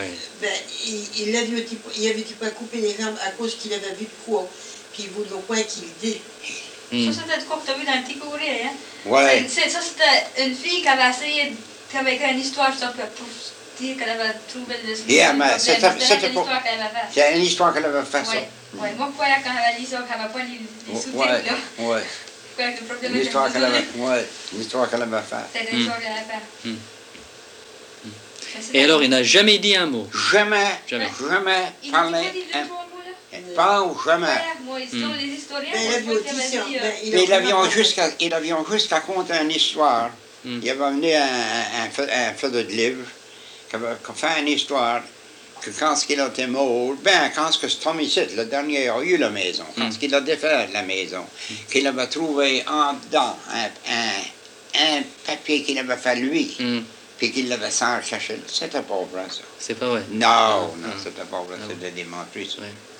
Ben, il avait pas coupé les jambes à cause qu'il avait vu de quoi. Puis il voulait pas qu'il dit. Ça, c'était de quoi que tu as vu dans le Ticouré, hein? Ouais. Ça, c'était une fille qui avait essayé de travailler une histoire sur pour dire qu'elle avait trouvé le Mais c'était une histoire qu'elle avait faite. C'est une histoire qu'elle avait faite, ça. Oui, moi, je croyais quand elle avait dit ça, qu'elle n'avait pas les sous-titres, là. Ouais. Je croyais que le problème Une histoire qu'elle avait, l'histoire qu'elle avait faite. C'était une histoire qu'elle avait faite. Et alors, il n'a jamais dit un mot. Jamais Il parlé. n'a pas dit deux mots, là? Pas ou jamais. Moi, les historiens, Ben, moi, je crois qu'il avait dit... Mais il avait jusqu'à compter une histoire. Il avait amené un feu de livre qui fait une histoire que quand il a été mort, quand Tommy Sitt, le dernier, a eu la maison, quand il a défait la maison, qu'il avait trouvé en dedans un papier qu'il avait fait lui, puis qu'il l'avait sans caché. C'était pas vrai, ça. C'est pas vrai. Non, c'était pas vrai, c'était des menteries, ça. Ouais.